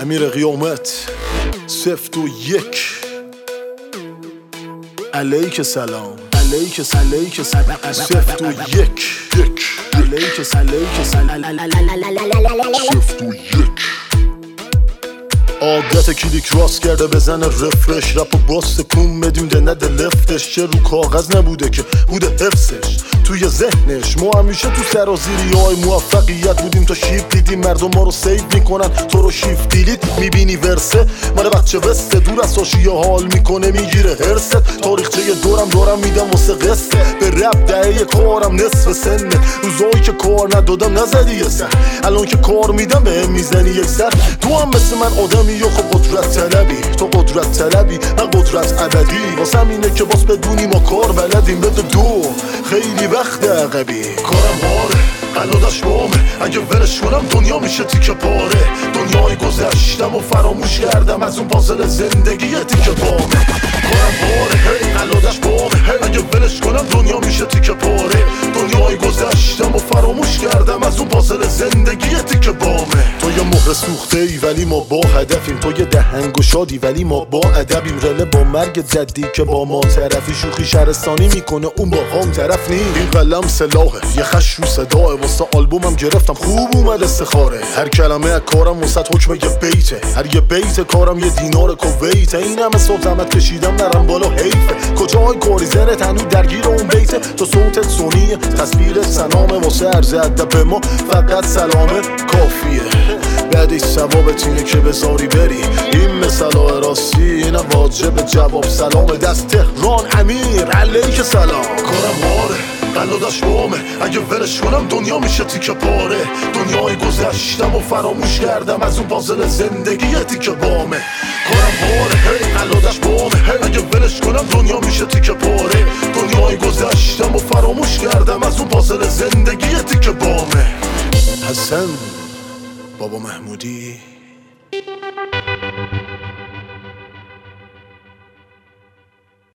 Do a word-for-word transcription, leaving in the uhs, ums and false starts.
امیر قیامت سفت و یک علیک سلام علیک علیک سفت و یک یک علیک علیک سفت و یک عادت کلیک راست کرده بزنه رفرش رپ و باست کن بدیم ده نده لفتش چه رو کاغذ نبوده که بوده حفظش توی ذهنش ما همیشه تو سرازیری های موفقیت بودیم تا شیف دیدیم مردم ما رو سیو میکنن تو رو شیف دیلیت میبینی ورسه مال بچه وسته دور از ساشیه حال میکنه میگیره هرست تاریخچه دورم دورم میدم واسه قصه به رپ دهه کارم نصف سنه روزایی که کار ندادم نزدی یه سر الان که کار میدم به میزنی یک سر تو هم مثل من آدمی یا خب قدرت طلبی تو قدرت طلبی من قدرت ابدی واسم اینه که باز بدونی ما کار بلدیم بده دو خیلی وقت عقبی کارم باره قلادش بامه اگه ولش کنم دنیا میشه تیکه پاره دنیای گذشتم و فراموش کردم از اون پازل زندگی تیکه بامه کارم باره هی قلادش بامه هی اگه ولش کنم دنیا میشه تیکه پاره دنیای گذشتم و فراموش کردم از اون پازل زندگی تیکه بامه تو یه مهر سوخته ای ولی ما با هدفیم تو یه دهنگ و شادی ولی ما با ادبیم رله با مرگ جدی که با ما طرفی شوخی شهرستانی میکنه اون با هم طرف نی این قلم سلاحه یه خش رو صداه واسه آلبومم گرفتم خوب اومد استخاره هر کلمه از کارم واسه حکم یه بیته هر یه بیت کارم یه دینار کویته این همه صبح زحمت کشیدم نرم بالا حیفه کجای کاری زنت هنوز درگیر اون بیته تو صوتت سونیه تصویرت سنامه واسه عرض ادب به ما فقط سلامه کافیه بعدش ثوابت اینه که بذاری بری این مثلا راستی اینه واجب جواب سلام دست تهران امیر علیک سلام کارم باره قلادش بامه اگه ولش کنم دنیا میشه تیکه پاره دنیای گذشتم و فراموش کردم از اون پازل زندگی تیکه بامه کارم باره هی قلادش بامه هی اگه ولش کنم دنیا میشه تیکه پاره دنیای گذشتم و فراموش کردم از اون پازل زندگی تیکه بامه حسن بابا محمودی